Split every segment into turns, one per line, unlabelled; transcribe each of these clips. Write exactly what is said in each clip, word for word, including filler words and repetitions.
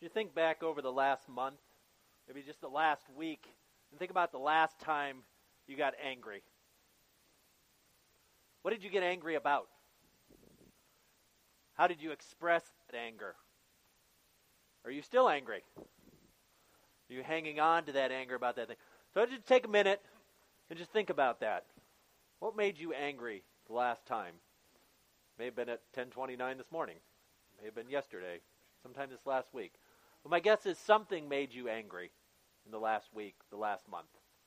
You think back over the last month, maybe just the last week, and think about the last time you got angry. What did you get angry about? How did you express that anger? Are you still angry? Are you hanging on to that anger about that thing? So just take a minute and just think about that. What made you angry the last time? May have been at ten twenty-nine this morning. May have been yesterday. Sometime this last week. But my guess is something made you angry in the last week, the last month.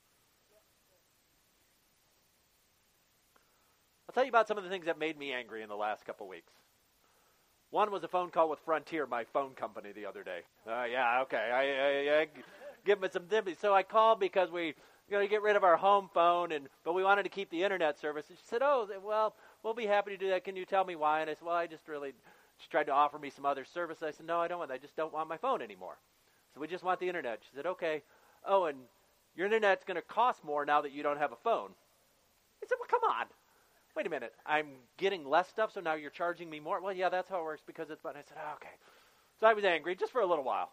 I'll tell you about some of the things that made me angry in the last couple weeks. One was a phone call with Frontier, my phone company, the other day. Uh, yeah, okay. I, I, I give them some dimmy. So I called because we going to get rid of our home phone, and but we wanted to keep the internet service. And she said, oh, well, we'll be happy to do that. Can you tell me why? And I said, well, I just really, she tried to offer me some other service. I said, no, I don't want that. I just don't want my phone anymore. So we just want the internet. She said, okay. Oh, and your internet's going to cost more now that you don't have a phone. I said, well, come on. Wait a minute. I'm getting less stuff, so now you're charging me more? Well, yeah, that's how it works because it's fun. I said, oh, okay. So I was angry just for a little while.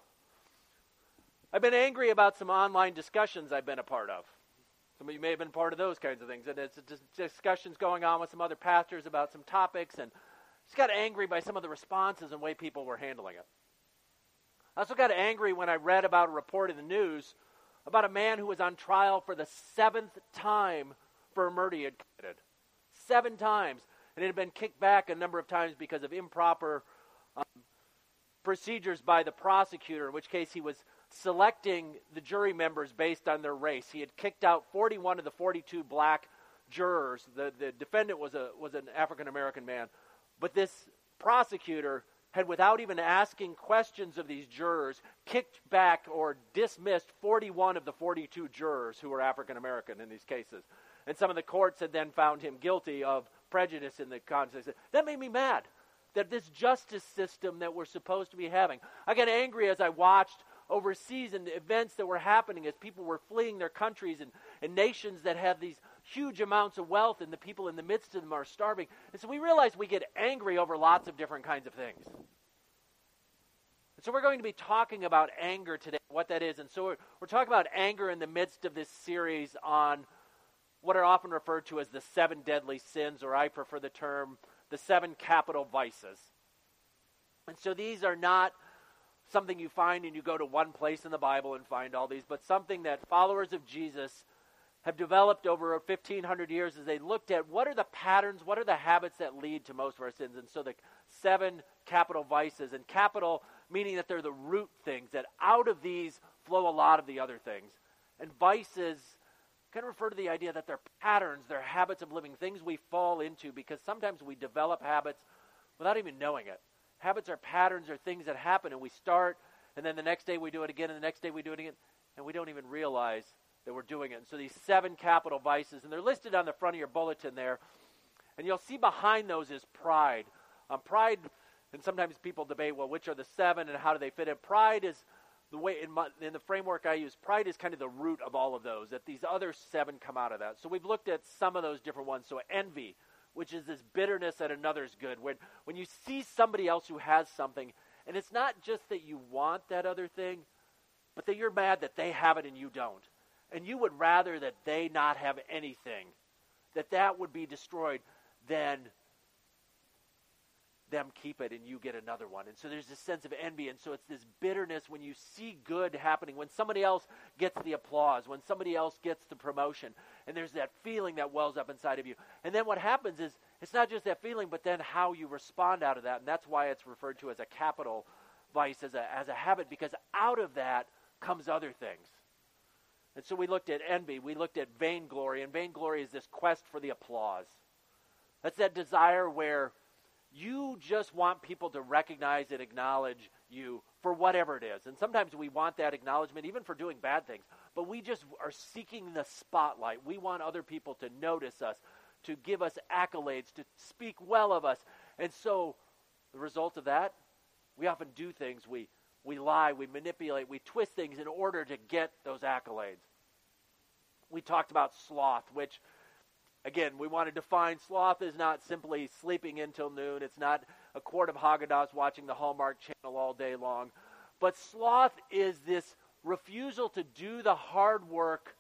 I've been angry about some online discussions I've been a part of. Some of you may have been part of those kinds of things. And it's just discussions going on with some other pastors about some topics, and just got angry by some of the responses and way people were handling it. I also got angry when I read about a report in the news about a man who was on trial for the seventh time for a murder he had committed. Seven times. And it had been kicked back a number of times because of improper um, procedures by the prosecutor, in which case he was selecting the jury members based on their race. He had kicked out forty-one of the forty-two black jurors. The, the defendant was a was an African-American man. But this prosecutor had, without even asking questions of these jurors, kicked back or dismissed forty-one of the forty-two jurors who were African-American in these cases. And some of the courts had then found him guilty of prejudice in the context. That made me mad, that this justice system that we're supposed to be having. I got angry as I watched overseas and events that were happening as people were fleeing their countries and, and nations that have these huge amounts of wealth, and the people in the midst of them are starving. And so we realize we get angry over lots of different kinds of things. And so we're going to be talking about anger today, what that is. And so we're, we're talking about anger in the midst of this series on what are often referred to as the seven deadly sins, or I prefer the term, the seven capital vices. And so these are not something you find and you go to one place in the Bible and find all these, but something that followers of Jesus have developed over fifteen hundred years as they looked at what are the patterns, what are the habits that lead to most of our sins. And so the seven capital vices, and capital meaning that they're the root things, that out of these flow a lot of the other things. And vices kind of refer to the idea that they're patterns, they're habits of living, things we fall into, because sometimes we develop habits without even knowing it. Habits are patterns or things that happen, and we start, and then the next day we do it again, and the next day we do it again, and we don't even realize that we're doing it. And so these seven capital vices, and they're listed on the front of your bulletin there, and you'll see behind those is pride. Um, pride, and sometimes people debate, well, which are the seven and how do they fit in? Pride is the way, in, my, in the framework I use, pride is kind of the root of all of those, that these other seven come out of that. So we've looked at some of those different ones. So envy, which is this bitterness that another's good. When, when you see somebody else who has something, and it's not just that you want that other thing, but that you're mad that they have it and you don't. And you would rather that they not have anything, that that would be destroyed, than them keep it and you get another one. And so there's this sense of envy, and so it's this bitterness when you see good happening, when somebody else gets the applause, when somebody else gets the promotion, and there's that feeling that wells up inside of you. And then what happens is, it's not just that feeling, but then how you respond out of that, and that's why it's referred to as a capital vice, as a, as a habit, because out of that comes other things. And so we looked at envy, we looked at vainglory, and vainglory is this quest for the applause. That's that desire where you just want people to recognize and acknowledge you for whatever it is. And sometimes we want that acknowledgement even for doing bad things. But we just are seeking the spotlight. We want other people to notice us, to give us accolades, to speak well of us. And so the result of that, we often do things. We, we lie, we manipulate, we twist things in order to get those accolades. We talked about sloth, which, again, we want to define sloth is not simply sleeping until noon. It's not a quart of Haagen-Dazs watching the Hallmark Channel all day long. But sloth is this refusal to do the hard work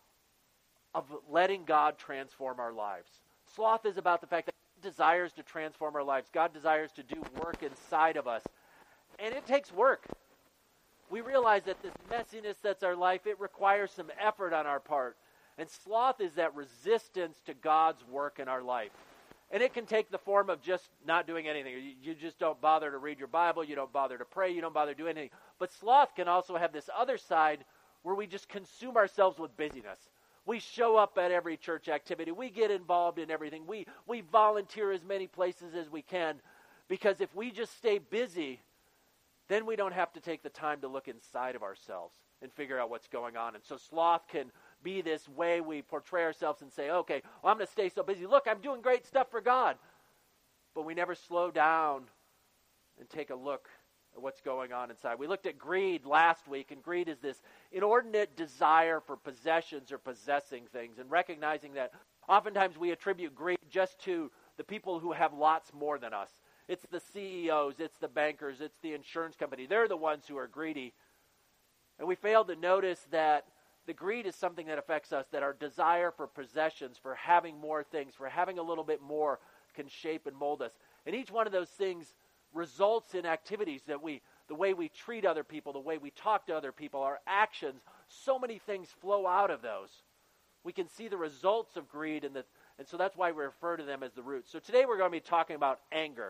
of letting God transform our lives. Sloth is about the fact that God desires to transform our lives. God desires to do work inside of us. And it takes work. We realize that this messiness that's our life, it requires some effort on our part. And sloth is that resistance to God's work in our life. And it can take the form of just not doing anything. You, you just don't bother to read your Bible. You don't bother to pray. You don't bother to do anything. But sloth can also have this other side where we just consume ourselves with busyness. We show up at every church activity. We get involved in everything. We, we volunteer as many places as we can. Because if we just stay busy, then we don't have to take the time to look inside of ourselves and figure out what's going on. And so sloth can be this way we portray ourselves and say, okay, well, I'm going to stay so busy. Look, I'm doing great stuff for God. But we never slow down and take a look at what's going on inside. We looked at greed last week, and greed is this inordinate desire for possessions or possessing things, and recognizing that oftentimes we attribute greed just to the people who have lots more than us. It's the C E Os, it's the bankers, it's the insurance company. They're the ones who are greedy. And we fail to notice that the greed is something that affects us, that our desire for possessions, for having more things, for having a little bit more can shape and mold us. And each one of those things results in activities that we, the way we treat other people, the way we talk to other people, our actions, so many things flow out of those. We can see the results of greed, and, the, and so that's why we refer to them as the roots. So today we're going to be talking about anger.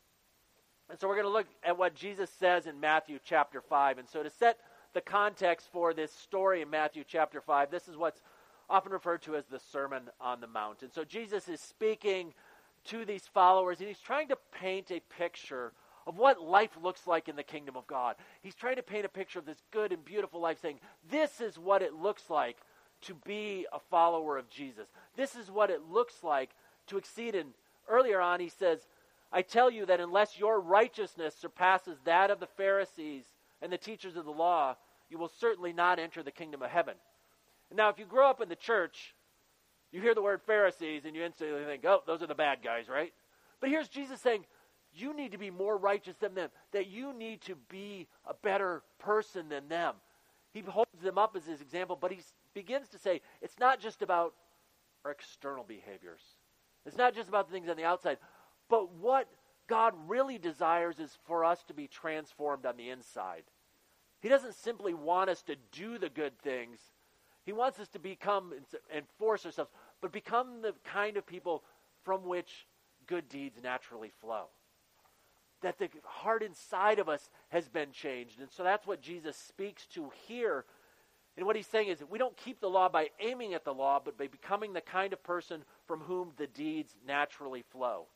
And so we're going to look at what Jesus says in Matthew chapter five. And so to set the context for this story in Matthew chapter five, this is what's often referred to as the Sermon on the Mount. And so Jesus is speaking to these followers, and he's trying to paint a picture of what life looks like in the kingdom of God. He's trying to paint a picture of this good and beautiful life, saying, this is what it looks like to be a follower of Jesus. This is what it looks like to exceed. And earlier on he says, I tell you that unless your righteousness surpasses that of the Pharisees and the teachers of the law, you will certainly not enter the kingdom of heaven. And now, if you grow up in the church, you hear the word Pharisees and you instantly think, oh, those are the bad guys, right? But here's Jesus saying, you need to be more righteous than them, that you need to be a better person than them. He holds them up as his example, but he begins to say, it's not just about our external behaviors. It's not just about the things on the outside. But what God really desires is for us to be transformed on the inside. He doesn't simply want us to do the good things. He wants us to become and force ourselves, but become the kind of people from which good deeds naturally flow. That the heart inside of us has been changed. And so that's what Jesus speaks to here. And what he's saying is that we don't keep the law by aiming at the law, but by becoming the kind of person from whom the deeds naturally flow.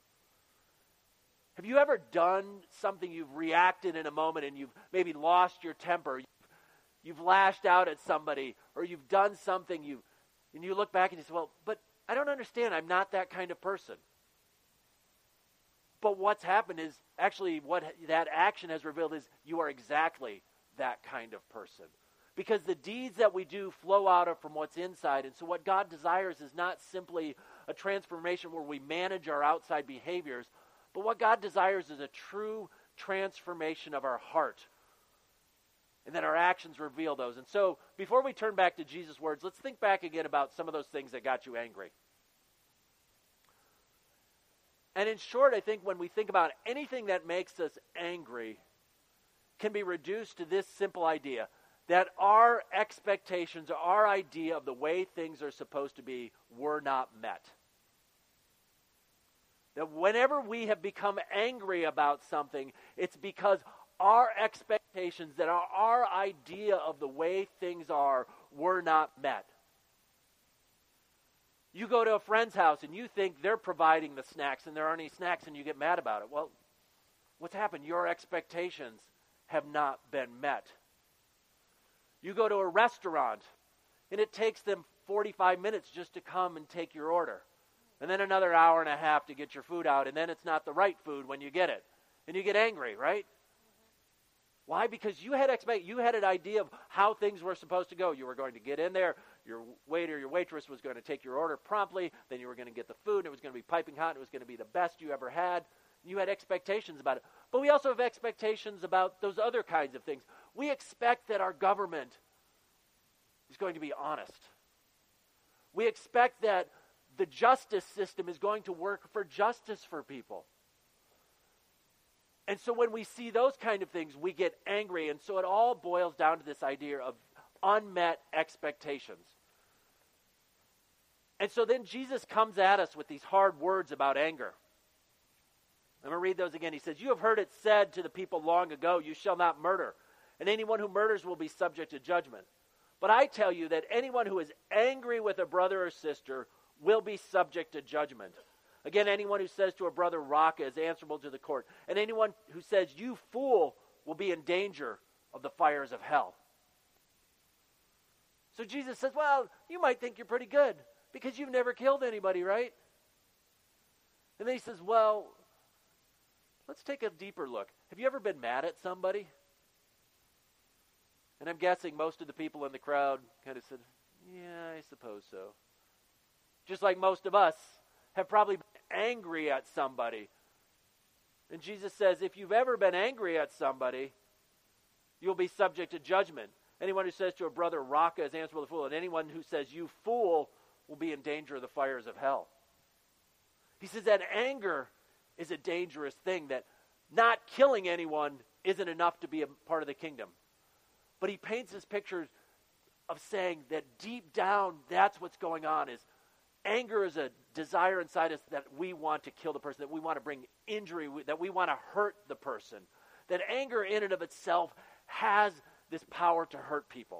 Have you ever done something, you've reacted in a moment and you've maybe lost your temper, you've, you've lashed out at somebody, or you've done something, you, and you look back and you say, well, but I don't understand, I'm not that kind of person. But what's happened is, actually what that action has revealed is you are exactly that kind of person. Because the deeds that we do flow out of from what's inside. And so what God desires is not simply a transformation where we manage our outside behaviors, but what God desires is a true transformation of our heart. And then our actions reveal those. And so, before we turn back to Jesus' words, let's think back again about some of those things that got you angry. And in short, I think when we think about anything that makes us angry, can be reduced to this simple idea, that our expectations, our idea of the way things are supposed to be, were not met. That whenever we have become angry about something, it's because our expectations, that our, our idea of the way things are, were not met. You go to a friend's house and you think they're providing the snacks and there aren't any snacks and you get mad about it. Well, what's happened? Your expectations have not been met. You go to a restaurant and it takes them forty-five minutes just to come and take your order. And then another hour and a half to get your food out, and then it's not the right food when you get it. And you get angry, right? Mm-hmm. Why? Because you had expect you had an idea of how things were supposed to go. You were going to get in there, your waiter, your waitress was going to take your order promptly, then you were going to get the food, and it was going to be piping hot, and it was going to be the best you ever had. You had expectations about it. But we also have expectations about those other kinds of things. We expect that our government is going to be honest. We expect that the justice system is going to work for justice for people. And so when we see those kind of things, we get angry. And so it all boils down to this idea of unmet expectations. And so then Jesus comes at us with these hard words about anger. I'm going to read those again. He says, "You have heard it said to the people long ago, 'You shall not murder, and anyone who murders will be subject to judgment.' But I tell you that anyone who is angry with a brother or sister will be subject to judgment. Again, anyone who says to a brother, 'Raka,' is answerable to the court. And anyone who says, 'You fool,' will be in danger of the fires of hell." So Jesus says, well, you might think you're pretty good because you've never killed anybody, right? And then he says, well, let's take a deeper look. Have you ever been mad at somebody? And I'm guessing most of the people in the crowd kind of said, yeah, I suppose so. Just like most of us have probably been angry at somebody. And Jesus says, if you've ever been angry at somebody, you'll be subject to judgment. Anyone who says to a brother, 'Raka,' is answerable to the fool. And anyone who says, 'You fool,' will be in danger of the fires of hell." He says that anger is a dangerous thing, that not killing anyone isn't enough to be a part of the kingdom. But he paints this picture of saying that deep down, that's what's going on, is anger is a desire inside us that we want to kill the person, that we want to bring injury, that we want to hurt the person. That anger in and of itself has this power to hurt people.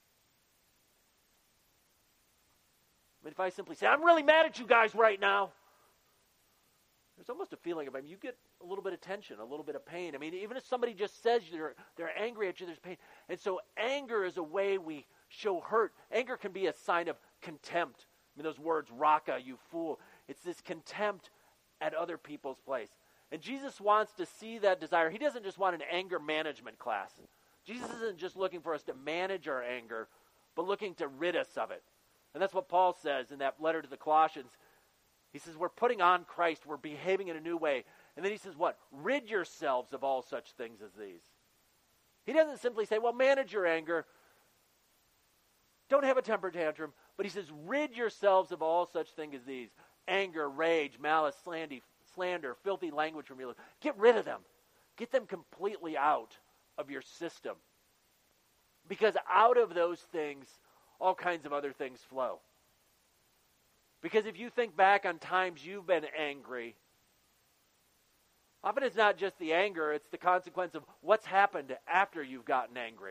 But if I simply say, I'm really mad at you guys right now, there's almost a feeling of, I mean, you get a little bit of tension, a little bit of pain. I mean, even if somebody just says they're, they're angry at you, there's pain. And so anger is a way we show hurt. Anger can be a sign of contempt. I mean, those words, "Raka," you fool. It's this contempt at other people's place. And Jesus wants to see that desire. He doesn't just want an anger management class. Jesus isn't just looking for us to manage our anger, but looking to rid us of it. And that's what Paul says in that letter to the Colossians. He says, we're putting on Christ. We're behaving in a new way. And then he says, what? Rid yourselves of all such things as these. He doesn't simply say, well, manage your anger. Don't have a temper tantrum. But he says, rid yourselves of all such things as these. Anger, rage, malice, slander, slander, filthy language from your lips. Get rid of them. Get them completely out of your system. Because out of those things, all kinds of other things flow. Because if you think back on times you've been angry, often it's not just the anger, it's the consequence of what's happened after you've gotten angry.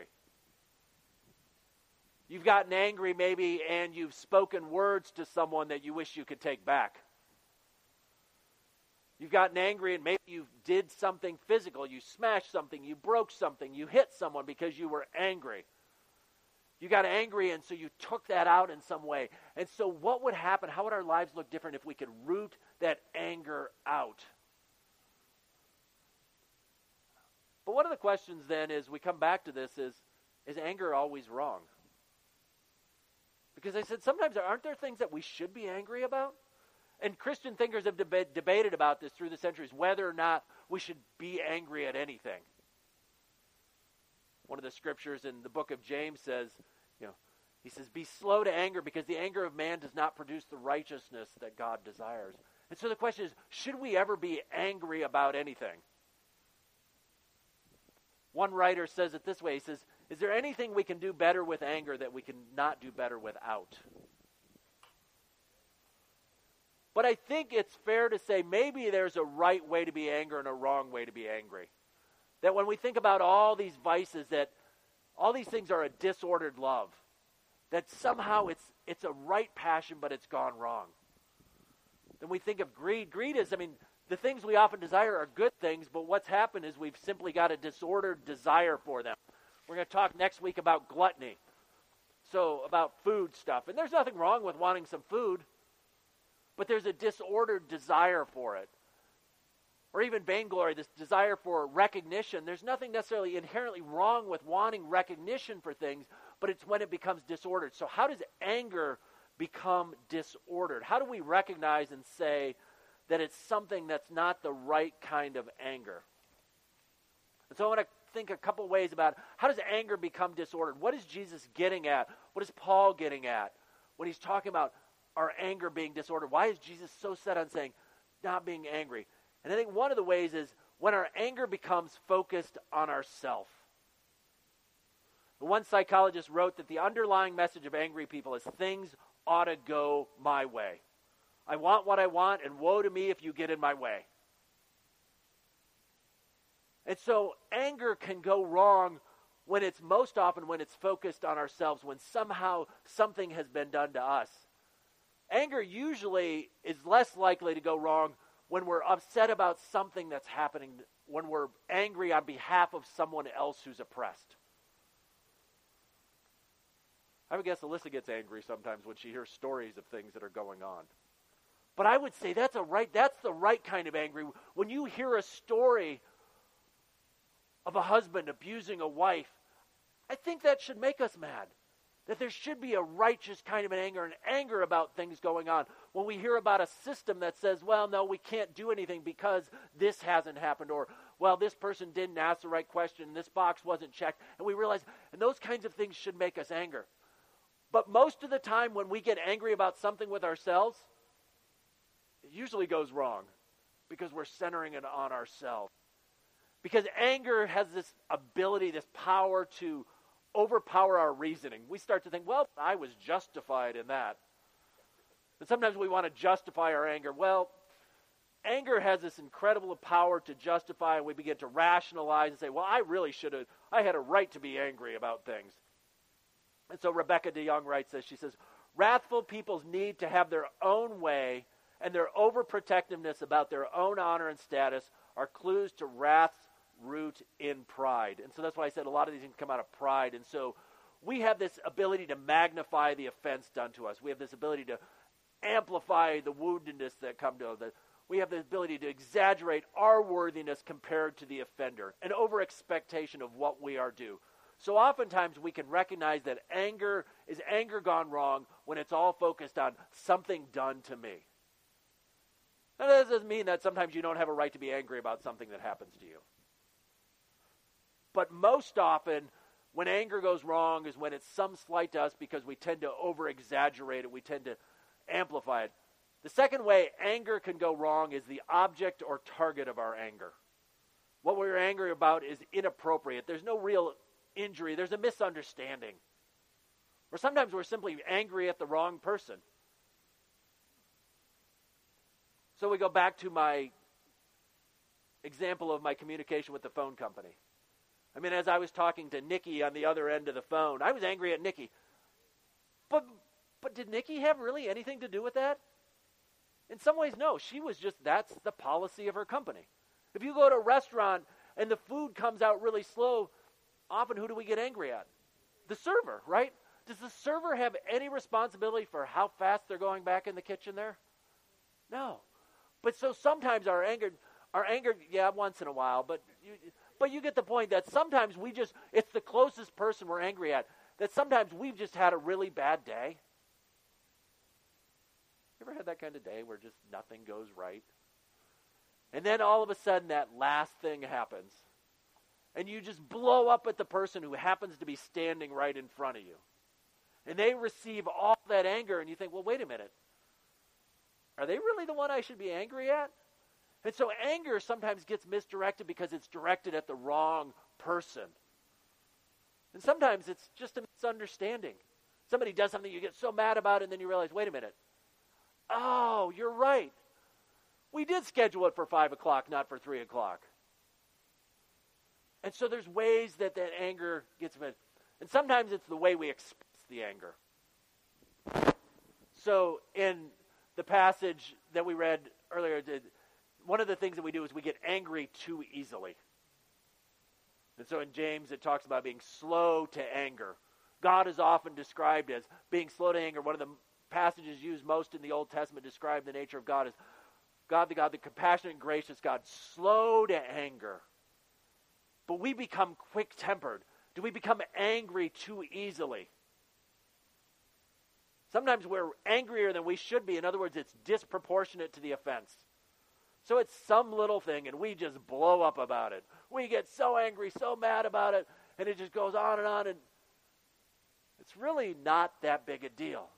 You've gotten angry maybe and you've spoken words to someone that you wish you could take back. You've gotten angry and maybe you did something physical. You smashed something, you broke something, you hit someone because you were angry. You got angry and so you took that out in some way. And so what would happen? How would our lives look different if we could root that anger out? But one of the questions then is, we come back to this, is, is anger always wrong? Because I said, sometimes aren't there things that we should be angry about? And Christian thinkers have deba- debated about this through the centuries, whether or not we should be angry at anything. One of the scriptures in the book of James says, you know, he says, be slow to anger because the anger of man does not produce the righteousness that God desires. And so the question is, should we ever be angry about anything? One writer says it this way. He says, is there anything we can do better with anger that we can not do better without? But I think it's fair to say maybe there's a right way to be angry and a wrong way to be angry. That when we think about all these vices, that all these things are a disordered love. That somehow it's it's a right passion, but it's gone wrong. Then we think of greed. Greed is, I mean, the things we often desire are good things, but what's happened is we've simply got a disordered desire for them. We're going to talk next week about gluttony. So, about food stuff. And there's nothing wrong with wanting some food, but there's a disordered desire for it. Or even vainglory, this desire for recognition. There's nothing necessarily inherently wrong with wanting recognition for things, but it's when it becomes disordered. So how does anger become disordered? How do we recognize and say that it's something that's not the right kind of anger? And so I want to think a couple ways about how does anger become disordered? What is Jesus getting at? What is Paul getting at when he's talking about our anger being disordered? Why is Jesus so set on saying not being angry? And I think one of the ways is when our anger becomes focused on ourself. One psychologist wrote that the underlying message of angry people is things ought to go my way. I want what I want, and woe to me if you get in my way. And so anger can go wrong when it's most often when it's focused on ourselves, when somehow something has been done to us. Anger usually is less likely to go wrong when we're upset about something that's happening, when we're angry on behalf of someone else who's oppressed. I would guess Alyssa gets angry sometimes when she hears stories of things that are going on. But I would say that's a right, that's the right kind of angry. When you hear a story of a husband abusing a wife, I think that should make us mad. That there should be a righteous kind of an anger, an anger about things going on. When we hear about a system that says, well, no, we can't do anything because this hasn't happened, or, well, this person didn't ask the right question, and this box wasn't checked, and we realize, and those kinds of things should make us anger. But most of the time when we get angry about something with ourselves, it usually goes wrong because we're centering it on ourselves. Because anger has this ability, this power to overpower our reasoning. We start to think, well, I was justified in that. And sometimes we want to justify our anger. Well, anger has this incredible power to justify, and we begin to rationalize and say, well, I really should have, I had a right to be angry about things. And so Rebecca DeYoung writes this. She says, wrathful people's need to have their own way and their overprotectiveness about their own honor and status are clues to wrath's root in pride. And so that's why I said a lot of these things come out of pride. And so we have this ability to magnify the offense done to us. We have this ability to amplify the woundedness that come to us. We have the ability to exaggerate our worthiness compared to the offender, an over-expectation of what we are due. So oftentimes we can recognize that anger is anger gone wrong when it's all focused on something done to me. Now, that doesn't mean that sometimes you don't have a right to be angry about something that happens to you. But most often, when anger goes wrong is when it's some slight to us because we tend to over-exaggerate it. We tend to amplify it. The second way anger can go wrong is the object or target of our anger. What we're angry about is inappropriate. There's no real injury. There's a misunderstanding. Or sometimes we're simply angry at the wrong person. So we go back to my example of my communication with the phone company. I mean, as I was talking to Nikki on the other end of the phone, I was angry at Nikki. But but did Nikki have really anything to do with that? In some ways, no. She was just, that's the policy of her company. If you go to a restaurant and the food comes out really slow, often who do we get angry at? The server, right? Does the server have any responsibility for how fast they're going back in the kitchen there? No. But so sometimes our anger, our anger, yeah, once in a while, but you, but you get the point that sometimes we just, it's the closest person we're angry at, that sometimes we've just had a really bad day. You ever had that kind of day where just nothing goes right? And then all of a sudden that last thing happens. And you just blow up at the person who happens to be standing right in front of you. And they receive all that anger, and you think, well, wait a minute. Are they really the one I should be angry at? And so anger sometimes gets misdirected because it's directed at the wrong person. And sometimes it's just a misunderstanding. Somebody does something, you get so mad about it, and then you realize, wait a minute. Oh, you're right. We did schedule it for five o'clock, not for three o'clock. And so there's ways that that anger gets missed. And sometimes it's the way we express the anger. So in the passage that we read earlier, one of the things that we do is we get angry too easily. And so in James it talks about being slow to anger. God is often described as being slow to anger. One of the passages used most in the Old Testament describe the nature of God as God, the God, the compassionate and gracious God, slow to anger. But we become quick-tempered. Do we become angry too easily? Sometimes we're angrier than we should be. In other words, it's disproportionate to the offense. So it's some little thing, and we just blow up about it. We get so angry, so mad about it, and it just goes on and on, and it's really not that big a deal.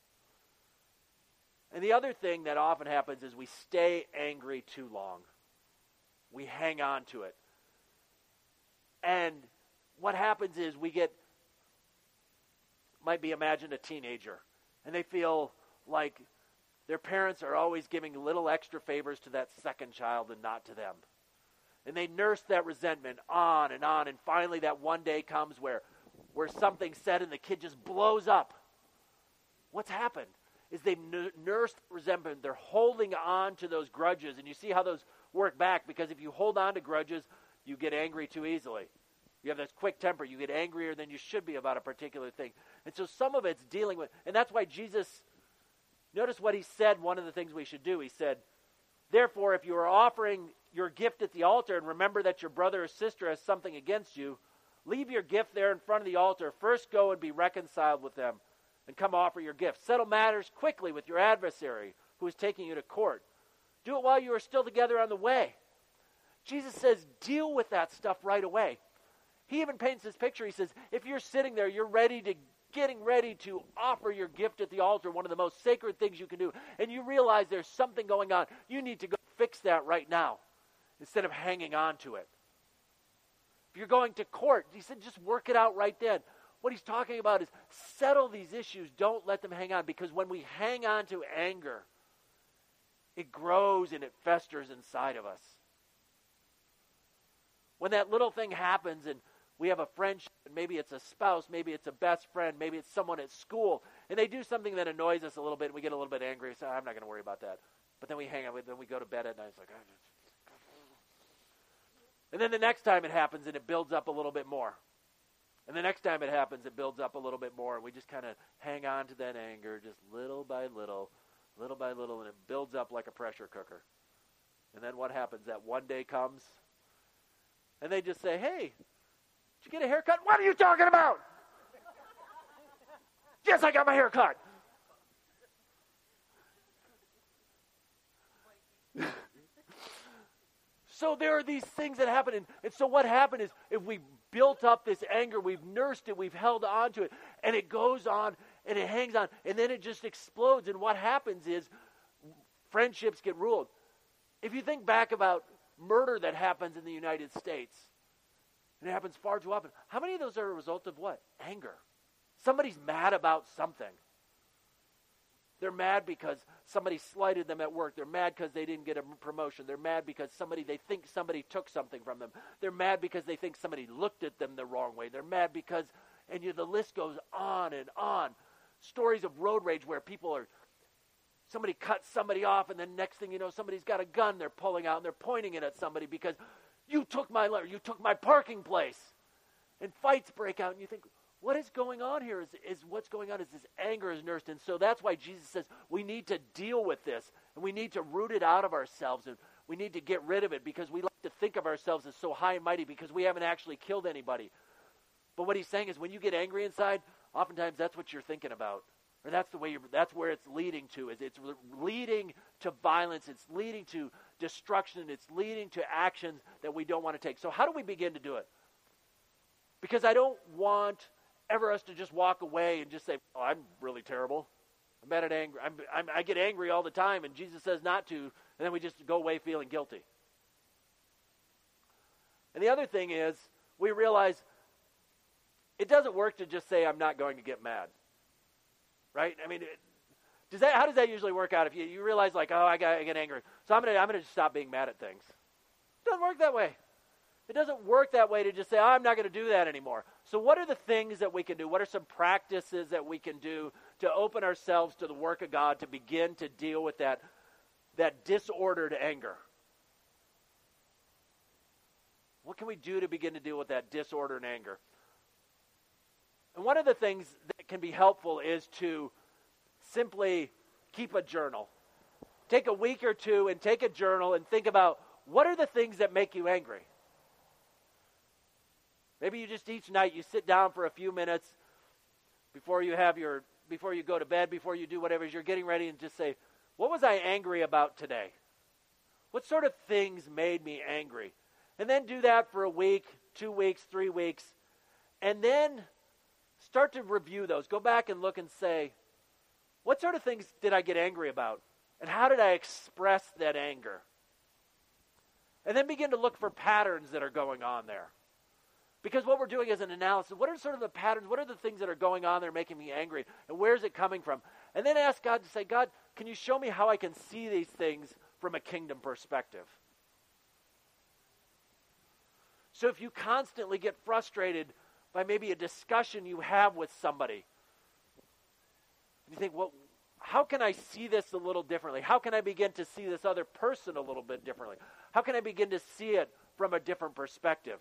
And the other thing that often happens is we stay angry too long. We hang on to it. And what happens is we get, might be imagine a teenager, and they feel like their parents are always giving little extra favors to that second child and not to them. And they nurse that resentment on and on, and finally that one day comes where, where something's said and the kid just blows up. What's happened is they've n- nursed resentment. They're holding on to those grudges, and you see how those work back, because if you hold on to grudges, you get angry too easily. You have this quick temper. You get angrier than you should be about a particular thing. And so some of it's dealing with, and that's why Jesus, notice what he said, one of the things we should do. He said, therefore, if you are offering your gift at the altar and remember that your brother or sister has something against you, leave your gift there in front of the altar. First go and be reconciled with them and come offer your gift. Settle matters quickly with your adversary who is taking you to court. Do it while you are still together on the way. Jesus says, deal with that stuff right away. He even paints this picture. He says, if you're sitting there, you're ready to, getting ready to offer your gift at the altar, one of the most sacred things you can do, and you realize there's something going on, you need to go fix that right now instead of hanging on to it. If you're going to court, he said, just work it out right then. What he's talking about is settle these issues. Don't let them hang on, because when we hang on to anger, it grows and it festers inside of us. When that little thing happens and we have a friendship, and maybe it's a spouse, maybe it's a best friend, maybe it's someone at school, and they do something that annoys us a little bit, and we get a little bit angry. So I'm not going to worry about that. But then we hang out, then we go to bed at night. It's like, and then the next time it happens, and it builds up a little bit more. And the next time it happens, it builds up a little bit more. And we just kind of hang on to that anger just little by little, little by little, and it builds up like a pressure cooker. And then what happens? That one day comes, and they just say, hey, did you get a haircut? What are you talking about? Yes, I got my hair cut. So there are these things that happen. And, and so what happened is, if we built up this anger, we've nursed it, we've held on to it, and it goes on, and it hangs on, and then it just explodes. And what happens is friendships get ruined. If you think back about murder that happens in the United States, and it happens far too often, how many of those are a result of what? Anger. Somebody's mad about something. They're mad because somebody slighted them at work. They're mad because they didn't get a promotion. They're mad because somebody, they think somebody took something from them. They're mad because they think somebody looked at them the wrong way. They're mad because, and you, the list goes on and on. Stories of road rage where people are, somebody cuts somebody off, and then next thing you know, somebody's got a gun they're pulling out, and they're pointing it at somebody because you took my letter, you took my parking place. And fights break out, and you think, what is going on here? Is, is what's going on is this anger is nursed. And so that's why Jesus says we need to deal with this, and we need to root it out of ourselves, and we need to get rid of it, because we like to think of ourselves as so high and mighty because we haven't actually killed anybody. But what he's saying is, when you get angry inside, oftentimes that's what you're thinking about. Or that's the way you're, that's where it's leading to. Is it's leading to violence, it's leading to destruction, it's leading to actions that we don't want to take. So how do we begin to do it? Because I don't want ever us to just walk away and just say, oh, I'm really terrible. I'm bad at anger. I'm, I'm, I get angry all the time, and Jesus says not to, and then we just go away feeling guilty. And the other thing is, we realize it doesn't work to just say, I'm not going to get mad. Right? I mean, it, does that? How does that usually work out? If you, you realize, like, oh, I, got, I get angry, so I'm going to I'm going to stop being mad at things. It doesn't work that way. It doesn't work that way to just say, oh, I'm not going to do that anymore. So what are the things that we can do? What are some practices that we can do to open ourselves to the work of God to begin to deal with that, that disordered anger? What can we do to begin to deal with that disordered anger? And one of the things that can be helpful is to simply keep a journal. Take a week or two and take a journal and think about, what are the things that make you angry? Maybe you just each night you sit down for a few minutes before you have your before you go to bed, before you do whatever, you're getting ready, and just say, what was I angry about today? What sort of things made me angry? And then do that for a week, two weeks, three weeks, and then start to review those. Go back and look and say, what sort of things did I get angry about? And how did I express that anger? And then begin to look for patterns that are going on there. Because what we're doing is an analysis. What are sort of the patterns? What are the things that are going on there making me angry? And where is it coming from? And then ask God to say, God, can you show me how I can see these things from a kingdom perspective? So if you constantly get frustrated by maybe a discussion you have with somebody, and you think, well, how can I see this a little differently? How can I begin to see this other person a little bit differently? How can I begin to see it from a different perspective?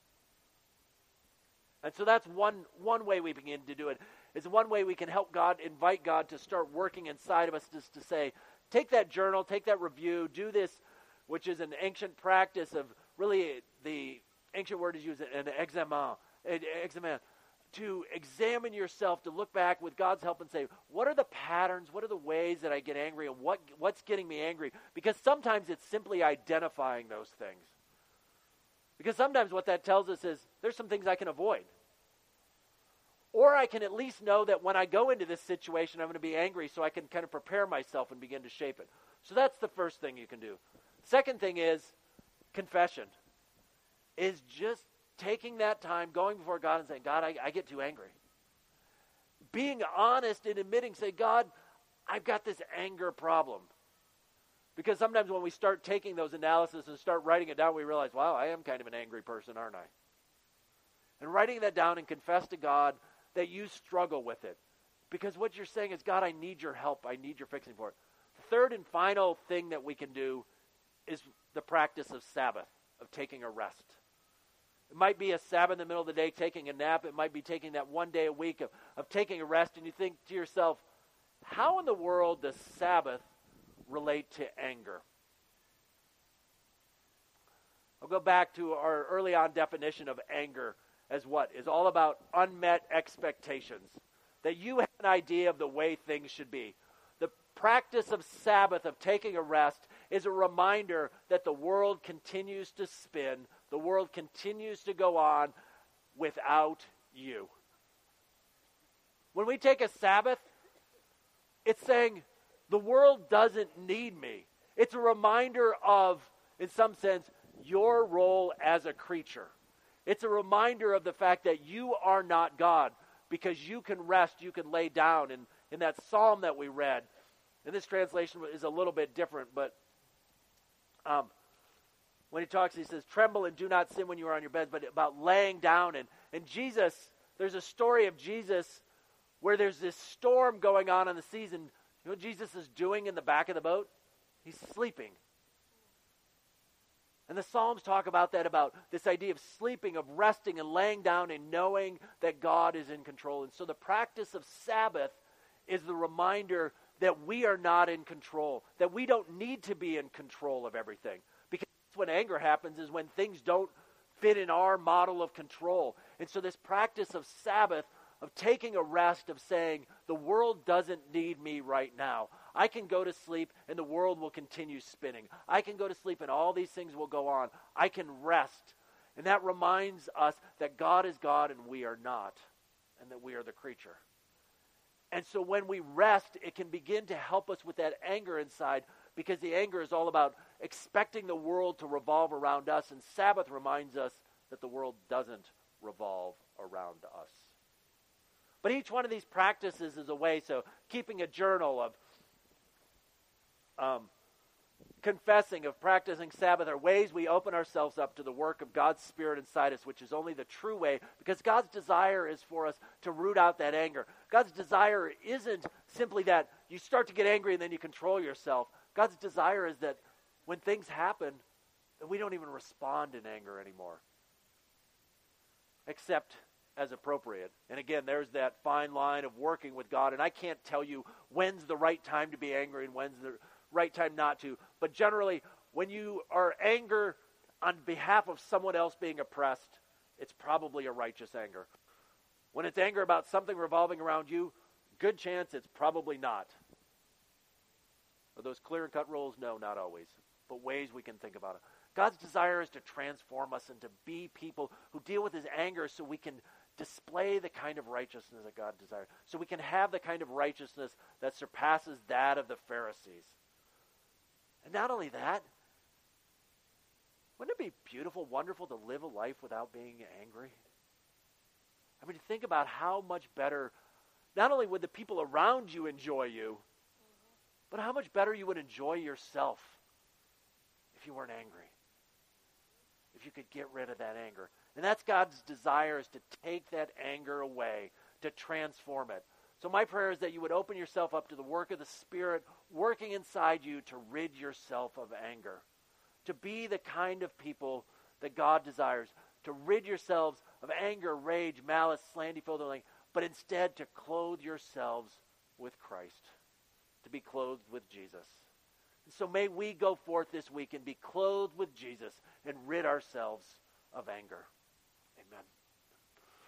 And so that's one, one way we begin to do it. Is one way we can help God, invite God to start working inside of us, just to say, take that journal, take that review, do this, which is an ancient practice of really the ancient word is used, an examen, examen, to examine yourself, to look back with God's help and say, what are the patterns, what are the ways that I get angry, and what what's getting me angry? Because sometimes it's simply identifying those things. Because sometimes what that tells us is, there's some things I can avoid. Or I can at least know that when I go into this situation, I'm going to be angry, so I can kind of prepare myself and begin to shape it. So that's the first thing you can do. Second thing is confession. Is just taking that time, going before God and saying, God, I, I get too angry. Being honest and admitting, say, God, I've got this anger problem. Because sometimes when we start taking those analyses and start writing it down, we realize, wow, I am kind of an angry person, aren't I? And writing that down and confess to God that you struggle with it. Because what you're saying is, God, I need your help. I need your fixing for it. The third and final thing that we can do is the practice of Sabbath, of taking a rest. It might be a Sabbath in the middle of the day, taking a nap. It might be taking that one day a week of, of taking a rest. And you think to yourself, how in the world does Sabbath relate to anger? I'll go back to our early on definition of anger as what? Is all about unmet expectations. That you have an idea of the way things should be. The practice of Sabbath, of taking a rest, is a reminder that the world continues to spin. The world continues to go on without you. When we take a Sabbath, it's saying the world doesn't need me. It's a reminder of, in some sense, your role as a creature. It's a reminder of the fact that you are not God, because you can rest, you can lay down. And in that psalm that we read, and this translation is a little bit different, but um, when he talks, he says, tremble and do not sin when you are on your beds, but about laying down. And, and Jesus, there's a story of Jesus where there's this storm going on in the seas, and you know what Jesus is doing in the back of the boat? He's sleeping. And the Psalms talk about that, about this idea of sleeping, of resting and laying down and knowing that God is in control. And so the practice of Sabbath is the reminder that we are not in control, that we don't need to be in control of everything. Because when anger happens is when things don't fit in our model of control. And so this practice of Sabbath, of taking a rest, of saying, the world doesn't need me right now. I can go to sleep and the world will continue spinning. I can go to sleep and all these things will go on. I can rest. And that reminds us that God is God and we are not, and that we are the creature. And so when we rest, it can begin to help us with that anger inside, because the anger is all about expecting the world to revolve around us, and Sabbath reminds us that the world doesn't revolve around us. But each one of these practices is a way, so keeping a journal of um, confessing, of practicing Sabbath, are ways we open ourselves up to the work of God's Spirit inside us, which is only the true way, because God's desire is for us to root out that anger. God's desire isn't simply that you start to get angry and then you control yourself. God's desire is that when things happen, that we don't even respond in anger anymore, except as appropriate. And again, there's that fine line of working with God, and I can't tell you when's the right time to be angry and when's the right time not to. But generally, when you are anger on behalf of someone else being oppressed, it's probably a righteous anger. When it's anger about something revolving around you, good chance it's probably not. Are those clear and cut rules? No, not always. but ways we can think about it. God's desire is to transform us and to be people who deal with his anger so we can display the kind of righteousness that God desires, so we can have the kind of righteousness that surpasses that of the Pharisees. And not only that, wouldn't it be beautiful, wonderful to live a life without being angry? I mean, think about how much better, not only would the people around you enjoy you, but how much better you would enjoy yourself if you weren't angry. If you could get rid of that anger. And that's God's desire, is to take that anger away, to transform it. So my prayer is that you would open yourself up to the work of the Spirit working inside you to rid yourself of anger. To be the kind of people that God desires. To rid yourselves of anger, rage, malice, slander, filthy, but instead to clothe yourselves with Christ. To be clothed with Jesus. And so may we go forth this week and be clothed with Jesus and rid ourselves of anger.